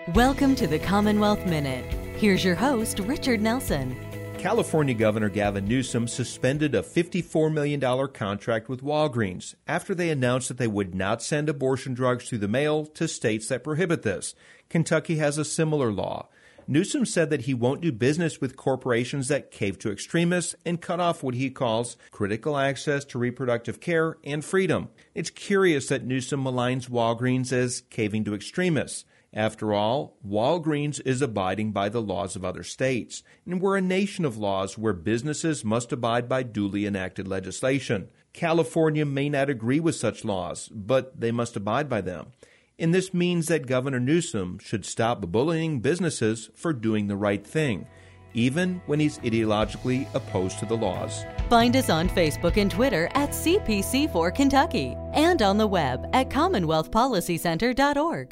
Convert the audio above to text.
Welcome to the Commonwealth Minute. Here's your host, Richard Nelson. California Governor Gavin Newsom suspended a $54 million contract with Walgreens after they announced that they would not send abortion drugs through the mail to states that prohibit this. Kentucky has a similar law. Newsom said that he won't do business with corporations that cave to extremists and cut off what he calls critical access to reproductive care and freedom. It's curious that Newsom maligns Walgreens as caving to extremists. After all, Walgreens is abiding by the laws of other states, and we're a nation of laws where businesses must abide by duly enacted legislation. California may not agree with such laws, but they must abide by them. And this means that Governor Newsom should stop bullying businesses for doing the right thing, even when he's ideologically opposed to the laws. Find us on Facebook and Twitter at CPC4 Kentucky and on the web at CommonwealthPolicyCenter.org.